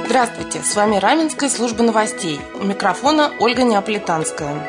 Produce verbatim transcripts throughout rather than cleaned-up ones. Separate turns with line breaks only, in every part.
Здравствуйте, с вами Раменская служба новостей. У микрофона Ольга Неаполитанская.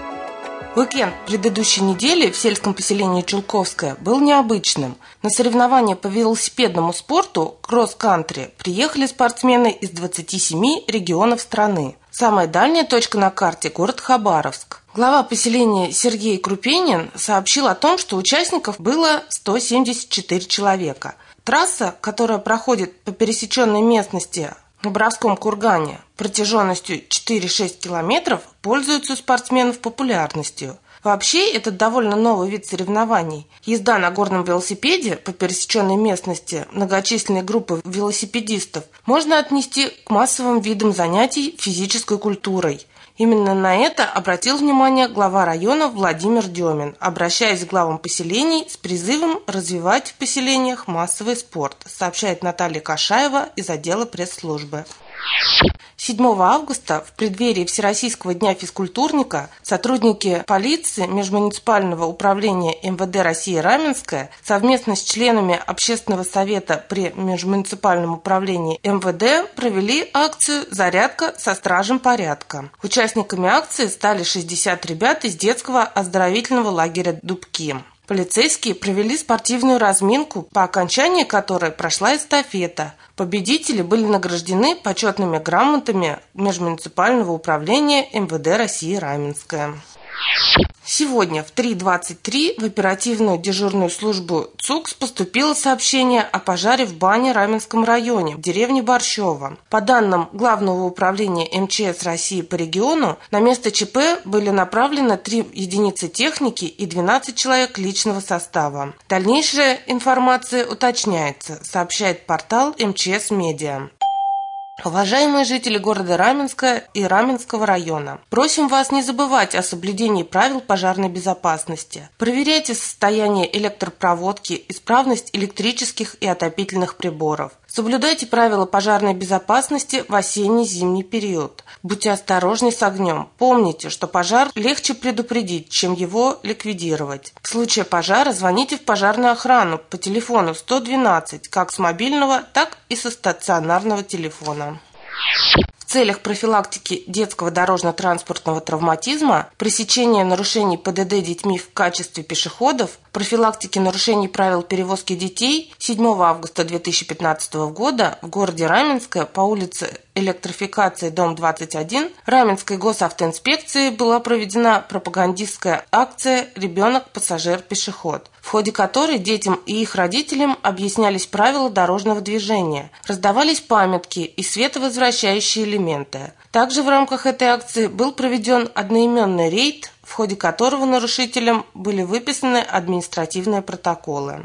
Уикенд предыдущей недели в сельском поселении Чулковское был необычным. На соревнования по велосипедному спорту кросс-кантри приехали спортсмены из двадцати семи регионов страны. Самая дальняя точка на карте – город Хабаровск. Глава поселения Сергей Крупенин сообщил о том, что участников было сто семьдесят четыре человека. Трасса, которая проходит по пересеченной местности на Боровском кургане протяженностью четыре-шесть километров, пользуется у спортсменов популярностью. Вообще, это довольно новый вид соревнований. Езда на горном велосипеде по пересеченной местности многочисленной группы велосипедистов можно отнести к массовым видам занятий физической культурой. Именно на это обратил внимание глава района Владимир Демин, обращаясь к главам поселений с призывом развивать в поселениях массовый спорт, сообщает Наталья Кашаева из отдела пресс-службы. седьмого августа, в преддверии Всероссийского дня физкультурника, сотрудники полиции Межмуниципального управления эм вэ дэ России Раменское совместно с членами Общественного совета при Межмуниципальном управлении эм вэ дэ провели акцию «Зарядка со стражем порядка». Участниками акции стали шестьдесят ребят из детского оздоровительного лагеря «Дубки». Полицейские провели спортивную разминку, по окончании которой прошла эстафета. Победители были награждены почетными грамотами Межмуниципального управления эм вэ дэ России Раменское. Сегодня в три двадцать три в оперативную дежурную службу ЦУКС поступило сообщение о пожаре в бане в Раменском районе, в деревне Борщево. По данным Главного управления эм че эс России по региону, на место ЧП были направлены три единицы техники и двенадцать человек личного состава. Дальнейшая информация уточняется, сообщает портал эм че эс Медиа. Уважаемые жители города Раменска и Раменского района, просим вас не забывать о соблюдении правил пожарной безопасности. Проверяйте состояние электропроводки, исправность электрических и отопительных приборов. Соблюдайте правила пожарной безопасности в осенне-зимний период. Будьте осторожны с огнем. Помните, что пожар легче предупредить, чем его ликвидировать. В случае пожара звоните в пожарную охрану по телефону сто двенадцать, как с мобильного, так и со стационарного телефона. В целях профилактики детского дорожно-транспортного травматизма, пресечения нарушений пэ дэ дэ детьми в качестве пешеходов, профилактики нарушений правил перевозки детей седьмого августа две тысячи пятнадцатого года в городе Раменское по улице Электрификации, дом двадцать один, Раменской госавтоинспекции была проведена пропагандистская акция «Ребенок-пассажир-пешеход», в ходе которой детям и их родителям объяснялись правила дорожного движения, раздавались памятки и световозвращающие элементы. Также в рамках этой акции был проведен одноименный рейд, в ходе которого нарушителям были выписаны административные протоколы.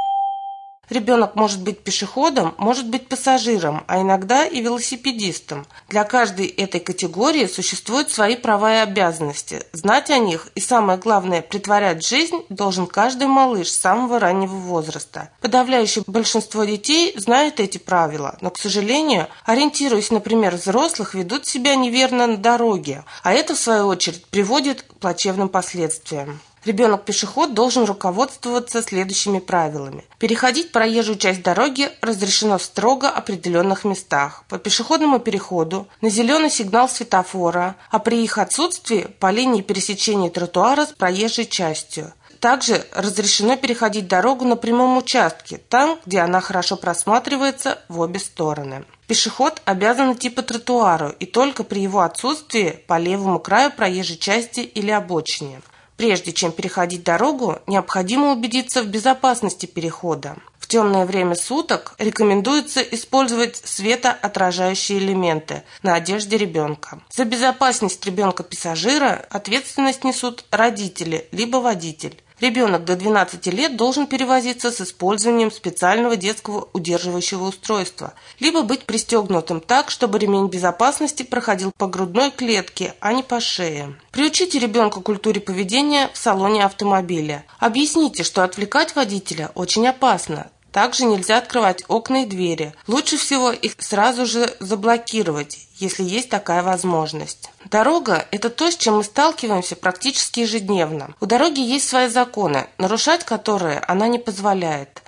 Ребенок может быть пешеходом, может быть пассажиром, а иногда и велосипедистом. Для каждой этой категории существуют свои права и обязанности. Знать о них и, самое главное, претворять в жизнь должен каждый малыш с самого раннего возраста. Подавляющее большинство детей знают эти правила, но, к сожалению, ориентируясь, например, взрослых, ведут себя неверно на дороге, а это, в свою очередь, приводит к плачевным последствиям. Ребенок-пешеход должен руководствоваться следующими правилами. Переходить проезжую часть дороги разрешено в строго определенных местах. По пешеходному переходу, на зеленый сигнал светофора, а при их отсутствии по линии пересечения тротуара с проезжей частью. Также разрешено переходить дорогу на прямом участке, там, где она хорошо просматривается в обе стороны. Пешеход обязан идти по тротуару и только при его отсутствии по левому краю проезжей части или обочине. Прежде чем переходить дорогу, необходимо убедиться в безопасности перехода. В темное время суток рекомендуется использовать светоотражающие элементы на одежде ребенка. За безопасность ребенка-пассажира ответственность несут родители либо водитель. Ребенок до двенадцати лет должен перевозиться с использованием специального детского удерживающего устройства, либо быть пристегнутым так, чтобы ремень безопасности проходил по грудной клетке, а не по шее. Приучите ребенка к культуре поведения в салоне автомобиля. Объясните, что отвлекать водителя очень опасно. Также нельзя открывать окна и двери. Лучше всего их сразу же заблокировать, если есть такая возможность. Дорога – это то, с чем мы сталкиваемся практически ежедневно. У дороги есть свои законы, нарушать которые она не позволяет.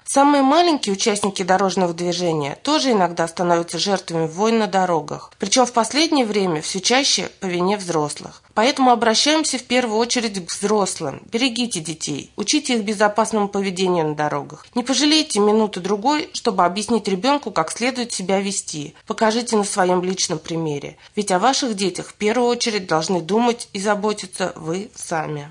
Самые маленькие участники дорожного движения тоже иногда становятся жертвами войн на дорогах. Причем в последнее время все чаще по вине взрослых. Поэтому обращаемся в первую очередь к взрослым. Берегите детей, учите их безопасному поведению на дорогах. Не пожалейте минуты-другой, чтобы объяснить ребенку, как следует себя вести. Покажите на своем личном примере. Ведь о ваших детях в первую очередь должны думать и заботиться вы сами.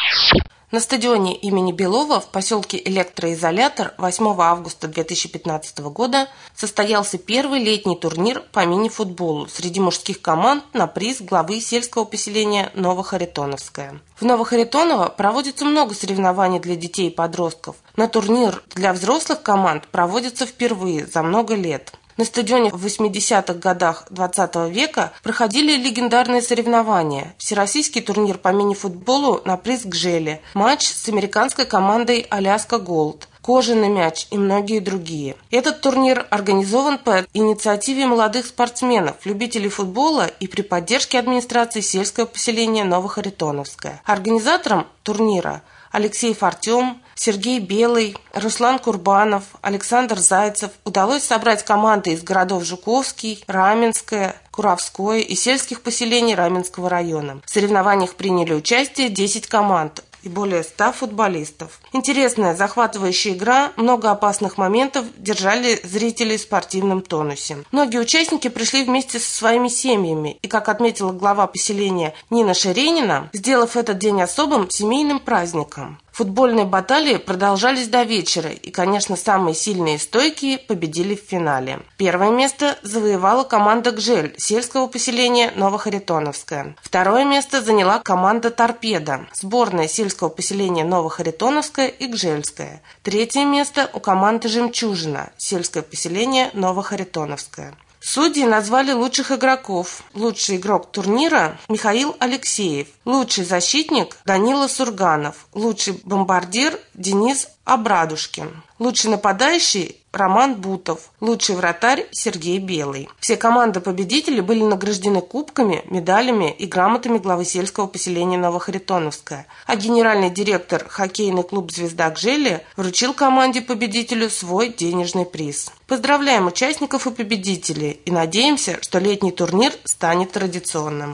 На стадионе имени Белова в поселке Электроизолятор восьмого августа две тысячи пятнадцатого года состоялся первый летний турнир по мини-футболу среди мужских команд на приз главы сельского поселения Новохаритоновское. В Новохаритоново проводится много соревнований для детей и подростков, но турнир для взрослых команд проводится впервые за много лет. На стадионе в восьмидесятых годах двадцатого века проходили легендарные соревнования. Всероссийский турнир по мини-футболу на приз Гжели, матч с американской командой Аляска Голд, кожаный мяч и многие другие. Этот турнир организован по инициативе молодых спортсменов, любителей футбола и при поддержке администрации сельского поселения Новохаритоновское. Организатором турнира Алексеев Артем, Сергей Белый, Руслан Курбанов, Александр Зайцев удалось собрать команды из городов Жуковский, Раменское, Куровское и сельских поселений Раменского района. В соревнованиях приняли участие десять команд и более ста футболистов. Интересная, захватывающая игра, много опасных моментов держали зрителей в спортивном тонусе. Многие участники пришли вместе со своими семьями и, как отметила глава поселения Нина Шеренина, сделав этот день особым семейным праздником. Футбольные баталии продолжались до вечера, и, конечно, самые сильные и стойкие победили в финале. Первое место завоевала команда «Гжель» сельского поселения Новохаритоновское. Второе место заняла команда «Торпеда» сборная сельского поселения Новохаритоновское и Гжельское. Третье место у команды «Жемчужина» сельское поселение Новохаритоновское. Судьи назвали лучших игроков. Лучший игрок турнира – Михаил Алексеев. Лучший защитник – Данила Сурганов. Лучший бомбардир – Денис Абрадушкин. Лучший нападающий – Роман Бутов. Лучший вратарь – Сергей Белый. Все команды-победители были награждены кубками, медалями и грамотами главы сельского поселения Новохаритоновское. А генеральный директор хоккейный клуб «Звезда Гжели» вручил команде-победителю свой денежный приз. Поздравляем участников и победителей и надеемся, что летний турнир станет традиционным.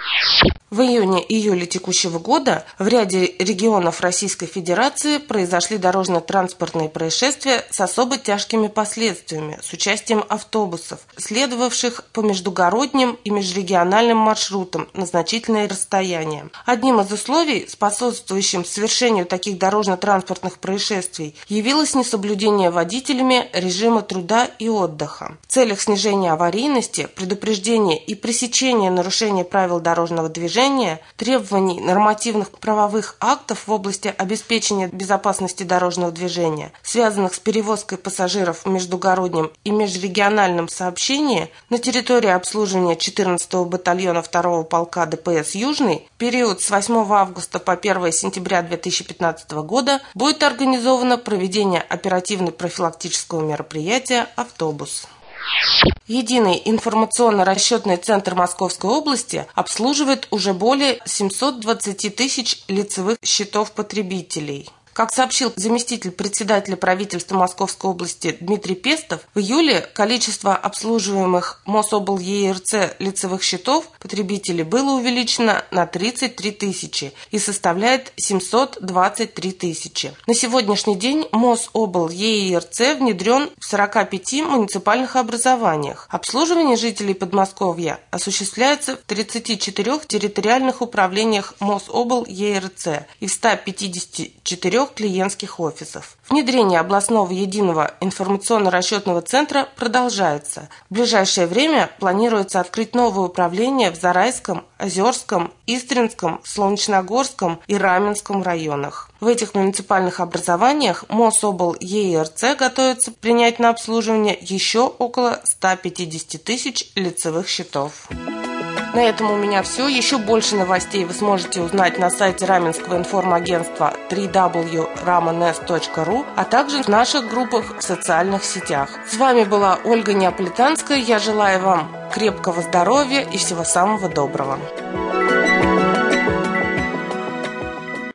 В июне-июле текущего года в ряде регионов Российской Федерации произошли дорожно-транспортные происшествия с особо тяжкими последствиями с участием автобусов, следовавших по междугородним и межрегиональным маршрутам на значительное расстояние. Одним из условий, способствующим совершению таких дорожно-транспортных происшествий, явилось несоблюдение водителями режима труда и отдыха. В целях снижения аварийности, предупреждения и пресечения нарушений правил дорожного движения, требований нормативных правовых актов в области обеспечения безопасности дорожного движения, связанных с перевозкой пассажиров в междугороднем и межрегиональном сообщении на территории обслуживания четырнадцатого батальона второго полка ДПС «Южный», в период с восьмого августа по первое сентября две тысячи пятнадцатого года будет организовано проведение оперативно-профилактического мероприятия «Автобус». Единый информационно-расчетный центр Московской области обслуживает уже более семисот двадцати тысяч лицевых счетов потребителей. Как сообщил заместитель председателя правительства Московской области Дмитрий Пестов, в июле количество обслуживаемых МосОблЕРЦ лицевых счетов потребителей было увеличено на тридцать три тысячи и составляет семьсот двадцать три тысячи. На сегодняшний день МосОблЕРЦ внедрен в сорока пяти муниципальных образованиях. Обслуживание жителей Подмосковья осуществляется в тридцати четырёх территориальных управлениях МосОблЕРЦ и в ста пятидесяти четырёх клиентских офисов. Внедрение областного единого информационно-расчетного центра продолжается. В ближайшее время планируется открыть новое управление в Зарайском, Озерском, Истринском, Солнечногорском и Раменском районах. В этих муниципальных образованиях МосОблЕРЦ готовится принять на обслуживание еще около ста пятидесяти тысяч лицевых счетов. На этом у меня все. Еще больше новостей вы сможете узнать на сайте Раменского информагентства дабл ю дабл ю дабл ю точка рamenes точка ру, а также в наших группах в социальных сетях. С вами была Ольга Неаполитанская. Я желаю вам крепкого здоровья и всего самого доброго.